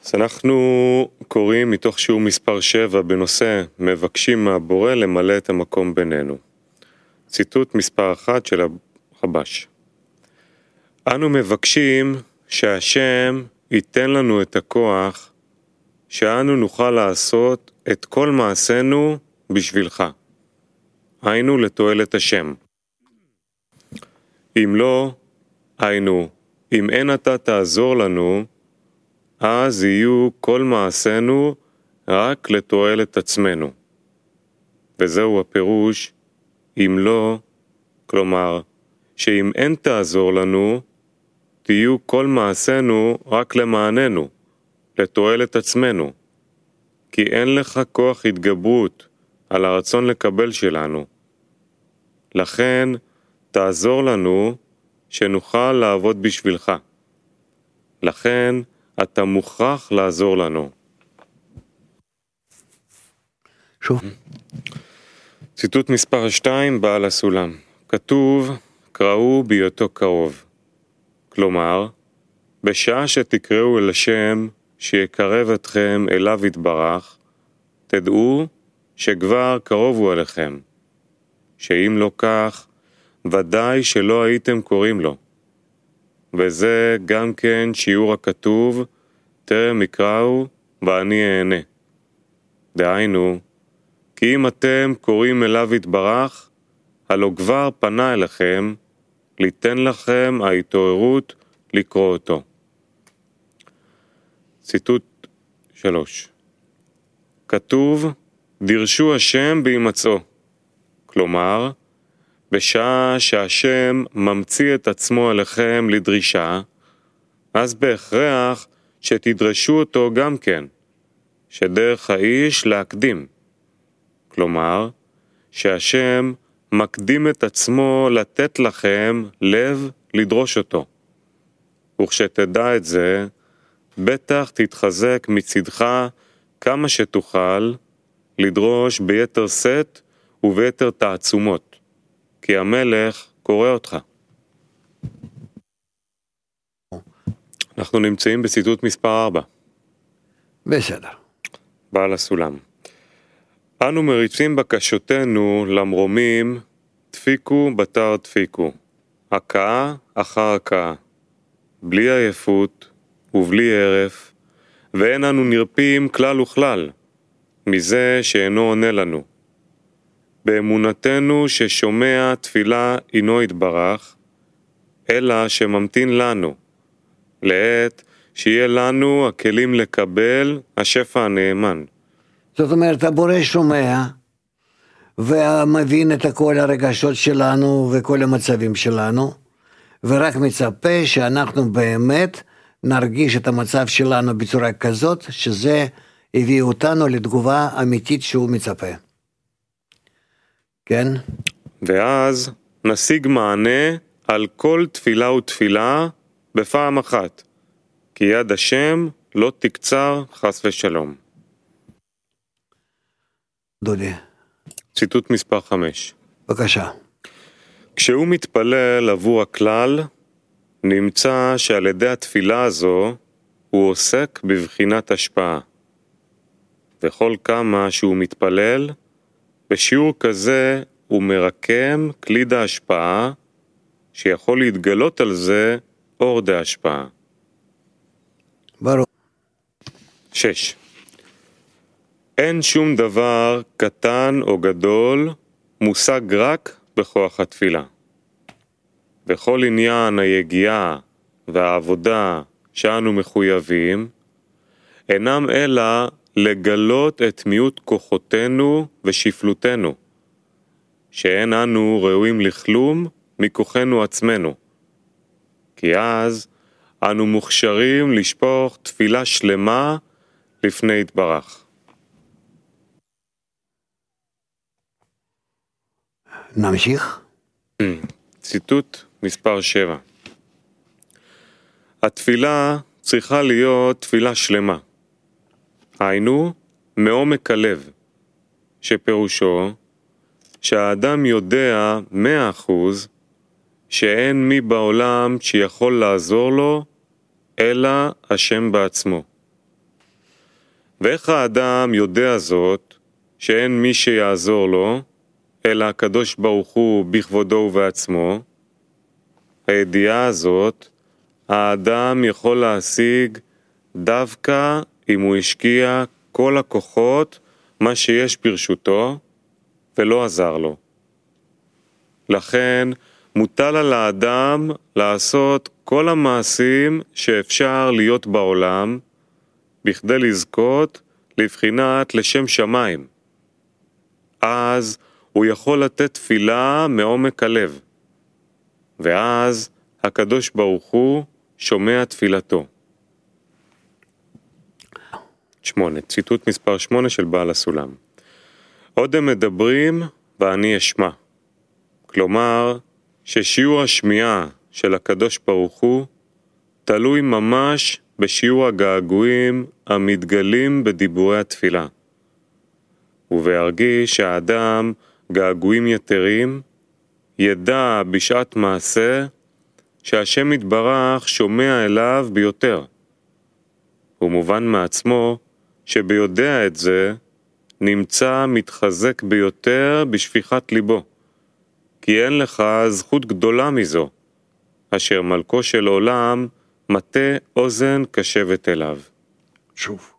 אז אנחנו קוראים מתוך שיעור מספר 7 בנושא מבקשים מהבורא למלא את המקום בינינו. ציטוט מספר 1 של הרב"ש. אנו מבקשים שהשם ייתן לנו את הכוח שאנו נוכל לעשות את כל מעשינו בשבילך. היינו לתועלת השם. אם לא, היינו, אם אין אתה תעזור לנו, אז יהיו כל מעשינו רק לתועלת עצמנו. וזהו הפירוש, אם לא, כלומר, שאם אין תעזור לנו, תהיו כל מעשינו רק למעננו, לתועלת עצמנו. כי אין לך כוח התגברות על הרצון לקבל שלנו. לכן, תעזור לנו שנוכל לעבוד בשבילך. לכן, אתה מוכרח לעזור לנו. שוב. ציטוט מספר 2, בעל הסולם. כתוב, קראו בהיותו קרוב. כלומר, בשעה שתקראו אל השם שיקרב אתכם אליו יתברך, תדעו שכבר קרוב הוא אליכם. שאם לא כך, ודאי שלא הייתם קוראים לו. וזה גם כן שיעור הכתוב, טרם יקראו ואני אענה. דהיינו, כי אם אתם קוראים אליו יתברך, הלא כבר פנה אליכם, ליתן לכם ההתעוררות לקרוא אותו. ציטוט 3. כתוב, דרשו השם בהימצאו. כלומר, בשעה שהשם ממציא את עצמו אליכם לדרישה, אז בהכרח שתדרשו אותו גם כן, שדרך האיש להקדים. כלומר, שהשם מקדים את עצמו לתת לכם לב לדרוש אותו. וכשתדע את זה, בטח תתחזק מצדך כמה שתוכל לדרוש ביתר שאת וביתר תעצומות. כי המלך קורא אותך. אנחנו נמצאים בציטוט מספר 4. בסדר. בעל הסולם. אנו מריצים בקשותינו למרומים, דפיקו בתר דפיקו, הכאה אחר הכאה, בלי עייפות ובלי ערף, ואין אנו נרפים כלל וכלל, מזה שאינו עונה לנו. באמונתנו ששומע תפילה אינו יתברך, אלא שממתין לנו, לעת שיהיה לנו הכלים לקבל השפע הנאמן. זאת אומרת, הבורא שומע, ומבין את כל הרגשות שלנו וכל המצבים שלנו, ורק מצפה שאנחנו באמת נרגיש את המצב שלנו בצורה כזאת, שזה הביא אותנו לתגובה אמיתית שהוא מצפה. כן? ואז נשיג מענה על כל תפילה ותפילה בפעם אחת, כי יד השם לא תקצר חס ושלום. דודי. ציטוט מספר 5. בבקשה. כשהוא מתפלל עבור הכלל, נמצא שעל ידי התפילה הזו הוא עוסק בבחינת השפעה. וכל כמה שהוא מתפלל, בשיעור כזה הוא מרקם כלי ההשפעה, שיכול להתגלות על זה אור ההשפעה. ברור. 6. אין שום דבר קטן או גדול מושג רק בכוח התפילה. בכל עניין היגיעה והעבודה שאנו מחויבים, אינם אלא לגלות את מיעוט כוחותינו ושפלותנו, שאין אנו ראויים לכלום מכוחנו עצמנו. כי אז אנו מוכשרים לשפוך תפילה שלמה לפני יתברך. נמשיך? ציטוט מספר 7. התפילה צריכה להיות תפילה שלמה. היינו, מעומק הלב, שפירושו שהאדם יודע 100% שאין מי בעולם שיכול לעזור לו, אלא השם בעצמו. ואיך האדם יודע זאת, שאין מי שיעזור לו, אלא הקדוש ברוך הוא בכבודו ובעצמו? הידיעה הזאת, האדם יכול להשיג דווקא אם הוא השקיע כל הכוחות, מה שיש ברשותו, ולא עזר לו. לכן מוטל על האדם לעשות כל המעשים שאפשר להיות בעולם, בכדי לזכות לבחינת לשם שמיים. אז הוא יכול לתת תפילה מעומק הלב, ואז הקדוש ברוך הוא שומע תפילתו. 8. ציטוט מספר 8 של בעל הסולם. עוד הם מדברים ואני אשמע. כלומר, ששיעור השמיעה של הקדוש ברוך הוא תלוי ממש בשיעור הגעגועים המתגלים בדיבורי התפילה. ובהרגיש שהאדם געגועים יתרים, ידע בשעת מעשה שהשם יתברך שומע אליו ביותר. הוא מובן מעצמו שביודע את זה נמצא מתחזק ביותר בשפיכת ליבו, כי אין לך זכות גדולה מזו, אשר מלכו של עולם מטה אוזן קשבת אליו. שוב.